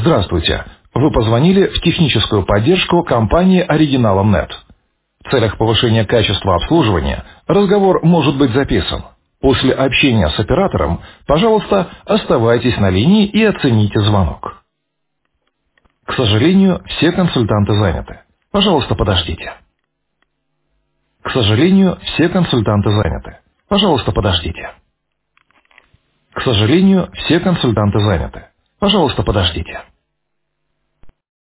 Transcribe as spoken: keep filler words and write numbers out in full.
Здравствуйте. Вы позвонили в техническую поддержку компании Оригиналом точка нет. В целях повышения качества обслуживания разговор может быть записан. После общения с оператором, пожалуйста, оставайтесь на линии и оцените звонок. К сожалению, все консультанты заняты. Пожалуйста, подождите. К сожалению, все консультанты заняты. Пожалуйста, подождите. К сожалению, все консультанты заняты. Пожалуйста, подождите.